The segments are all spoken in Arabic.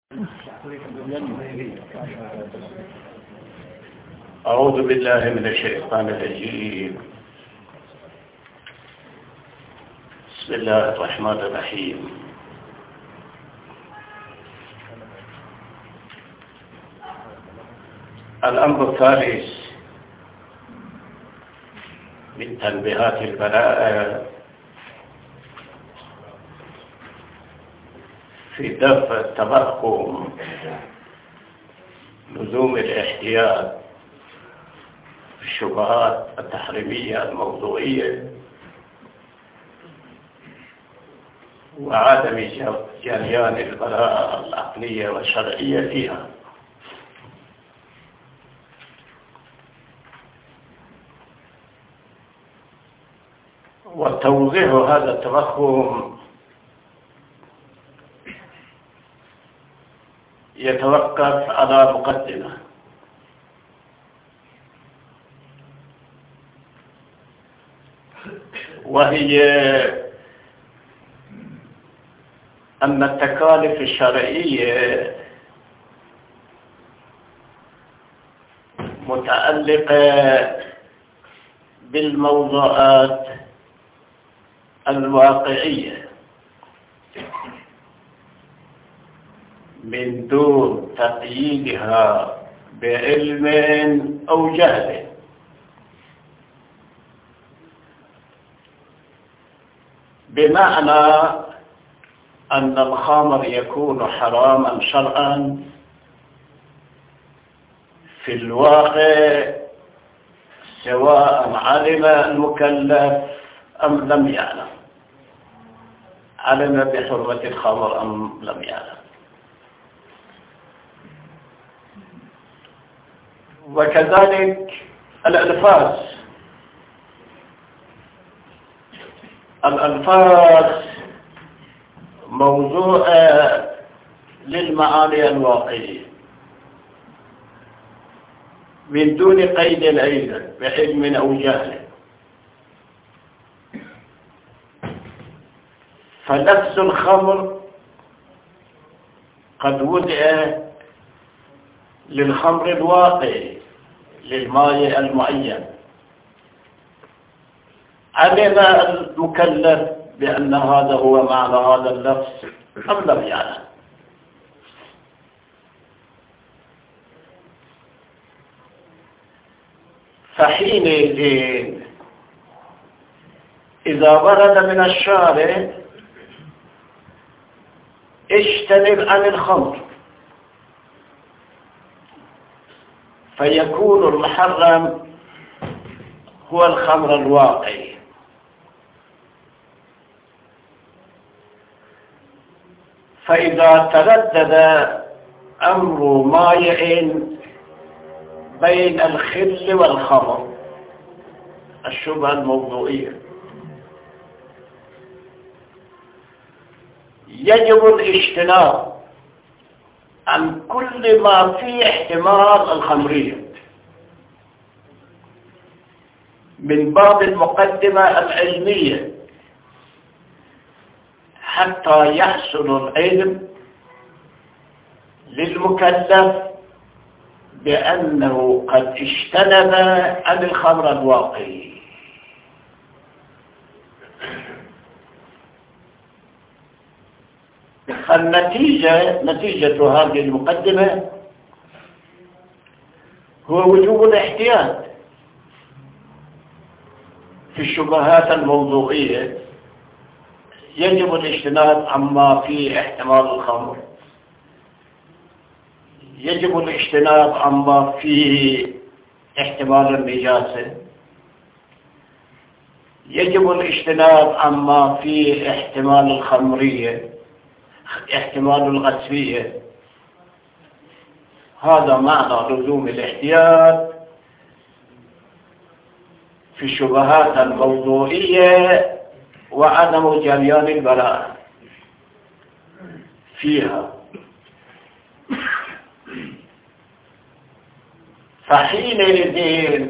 أعوذ بالله من الشيطان الرجيم. بسم الله الرحمن الرحيم. الأمر الثالث من تنبيهات البلاء في دفع التضخم لزوم الاحتياط في الشبهات التحريمية الموضوعية وعدم جريان البراءة العقلية والشرعية فيها. وتوضيح هذا التضخم يتوقف على مقدمة، وهي أن التكاليف الشرعية متعلقة بالموضوعات الواقعية من دون تقييدها بعلم أو جهل. بمعنى أن الخمر يكون حراما شرعا في الواقع سواء علم المكلف أم لم يعلم، علم بحرمة الخمر أم لم يعلم. وكذلك الألفاظ موضوع للمعاني الواقعية من دون قيد أيضا بعلم أو جهل. فنفس الخمر قد وضع للخمر الواقعي للماء المعين، علم المكلف بأن هذا هو معنى هذا اللفظ أم لم يعلم. فحينئذ إذا ورد من الشارع اجتنب عن الخمر، فيكون المحرم هو الخمر الواقعي. فإذا تردد أمر مائع بين الخل والخمر، الشبهة الموضوعية، يجب الاجتناب عن كل ما فيه احتمال الخمرية من باب المقدمة العلمية حتى يحصل العلم للمكلف بأنه قد اجتنب عن الخمر الواقعي. نتيجة هذه المقدمة هو وجوب الاحتياط في الشبهات الموضوعية. يجب الاجتناب عما فيه احتمال الخمر، يجب الاجتناب عما فيه احتمال النجاسة، يجب الاجتناب عما فيه احتمال الخمرية، احتمال الغسية. هذا معنى لزوم الاحتياط في الشبهات الموضوعية وعدم جريان البراءة فيها. فحينئذ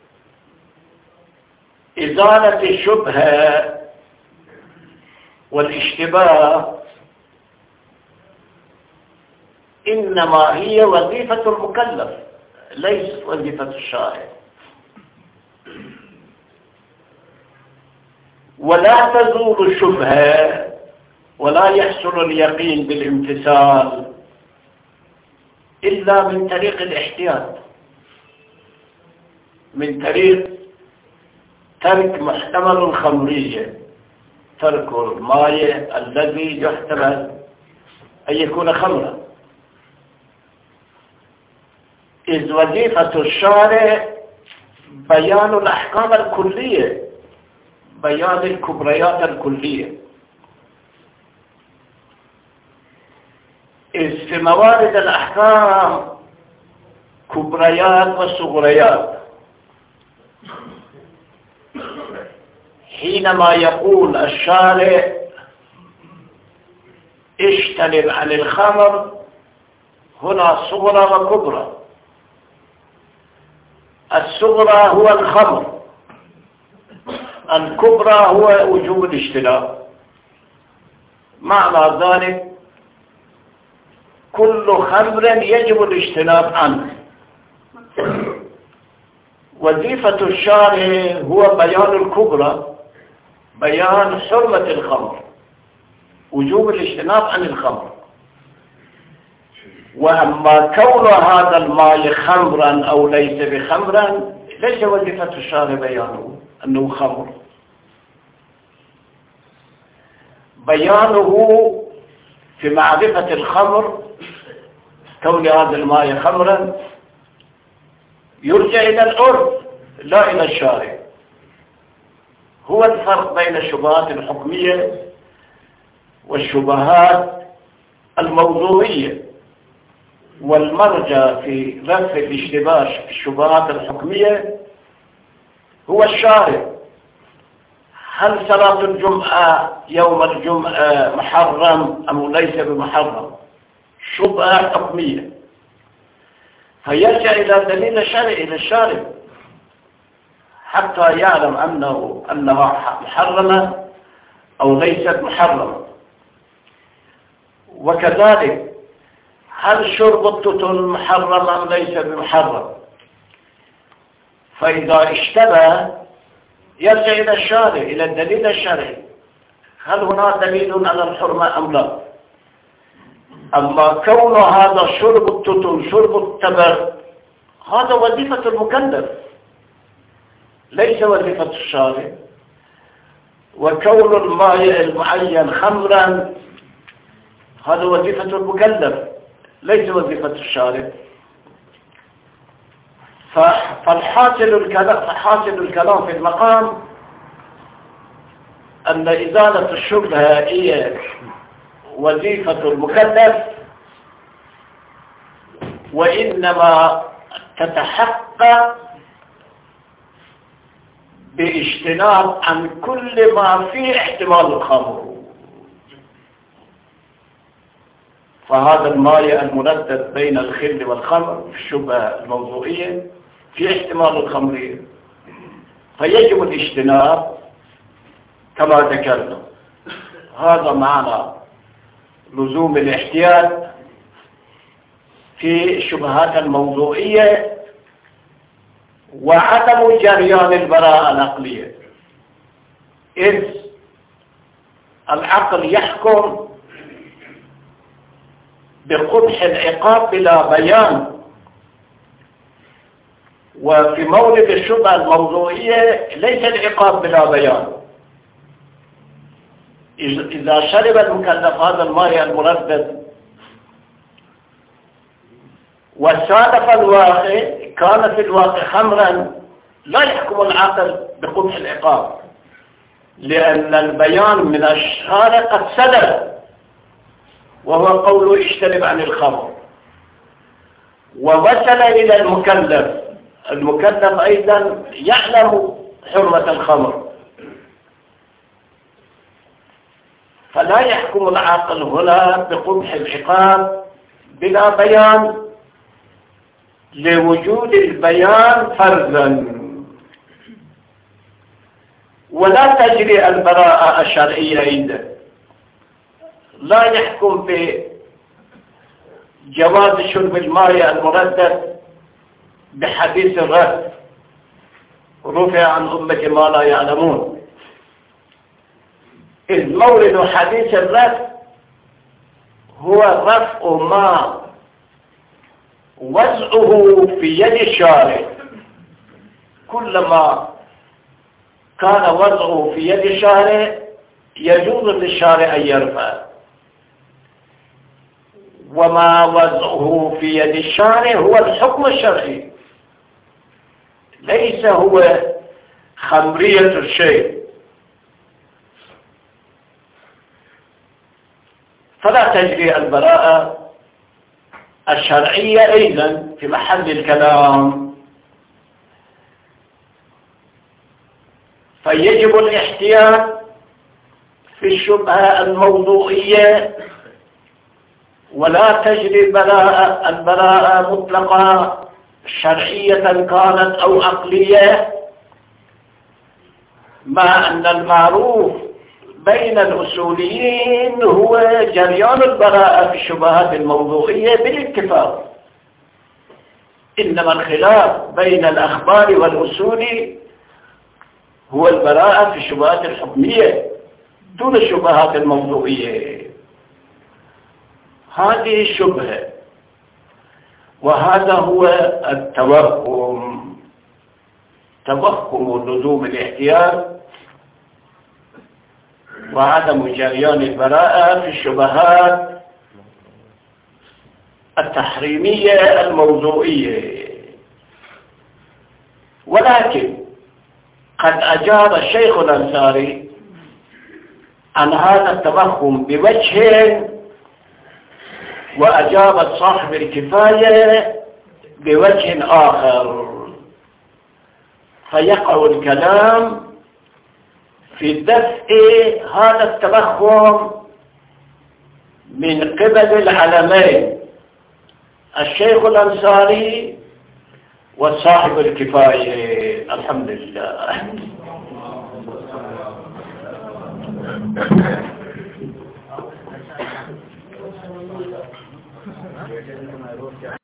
إزالة الشبهة والاشتباه إنما هي وظيفة المكلف ليست وظيفة الشارع. ولا تزول الشبهة ولا يحصل اليقين بالامتثال إلا من طريق الاحتياط، من طريق ترك محتمل الخمرية، ترك الماء الذي يحتمل أن يكون خمرا. إذ وظيفة الشارع بيان الأحكام الكلية، بيان الكبريات الكلية. إذ في موارد الأحكام كبريات وصغريات. حينما يقول الشارع اجتنب عن الخمر، هنا صغرى وكبرى. الصغرى هو الخمر، الكبرى هو وجوب الاجتناب. معنى ذلك كل خمر يجب الاجتناب عنه. وظيفة الشارع هو بيان الكبرى، بيان حرمة الخمر، وجوب الاجتناب عن الخمر. وأما كون هذا الماء خمرا أو ليس بخمرا ليس وظيفة الشارع بيانه أنه خمر. بيانه في معرفة الخمر، كون هذا الماء خمرا، يرجع إلى العرف لا إلى الشارع. هو الفرق بين الشبهات الحكمية والشبهات الموضوعية. والمرجع في رفع الاشتباه في الشبهات الحكمية هو الشارع. هل صلاة الجمعة يوم الجمعة محرم أم ليس بمحرم؟ شبهة حكمية، فيرجع إلى دليل الشرعي للشارع حتى يعلم أنها محرمة أو ليست محرمة. وكذلك هل شرب التتن محرم أم ليس بمحرم؟ فإذا اشتبه يرجع إلى الشارع، إلى الدليل الشرعي، هل هناك دليل على الحرمة أم لا؟ أما كون هذا شرب التتن شرب التبر هذا وظيفة المكلف ليس وظيفة الشارع. وكون الماء المعين خمرا هذا وظيفة المكلف ليس وظيفة الشارع. فحاصل الكلام في المقام أن إزالة الشبهة هي وظيفة المكلف، وإنما تتحقق باجتناب عن كل ما فيه احتمال الخمر. فهذا الماء المردد بين الخل والخمر في الشبهة الموضوعية في احتمال الخمرية، فيجب الاجتناب كما ذكرنا. هذا معنى لزوم الاحتياط في الشبهات الموضوعية وعدم جريان البراءة العقلية. إذ العقل يحكم بقبح العقاب بلا بيان، وفي مولد الشبهة الموضوعية ليس العقاب بلا بيان. إذا شرب المكلف هذا الماء المردد وصادف الواقع كان في الواقع خمرا، لا يحكم العقل بقبح العقاب، لأن البيان من الشارع قد صدر، وهو قوله اجتنب عن الخمر، ووصل إلى المكلف أيضا يعلم حرمة الخمر. فلا يحكم العاقل هنا بقبح العقاب بلا بيان لوجود البيان فرضا، ولا تجري البراءة الشرعية عنده. لا يحكم جواز شرب الماء المردد بحديث الرد رفع عن أمة ما لا يعلمون، إذ مورد حديث الرد هو رفع ما وضعه في يد الشارع. كلما كان وضعه في يد الشارع يجوز للشارع أن يرفع، وما وضعه في يد الشارع هو الحكم الشرعي، ليس هو خمرية الشيء. فلا تجري البراءة الشرعية أيضا في محل الكلام، فيجب الاحتياط في الشبهة الموضوعية، ولا تجري البراءة مطلقة شرعية كانت أو عقلية، مع أن المعروف بين الأصوليين هو جريان البراءة في الشبهات الموضوعية بالاتفاق، إنما الخلاف بين الأخبار والأصول هو البراءة في الشبهات الحكمية دون الشبهات الموضوعية. هذه الشبهة، وهذا هو التوهم، توهم لزوم الاحتياط وعدم جريان البراءة في الشبهات التحريمية الموضوعية. ولكن قد أجاب الشيخ الأنصاري عن هذا التوهم بوجه، وأجاب صاحب الكفاية بوجه آخر، فيقع الكلام في دفع هذا التوهم من قبل العلمين الشيخ الأنصاري وصاحب الكفاية. الحمد لله.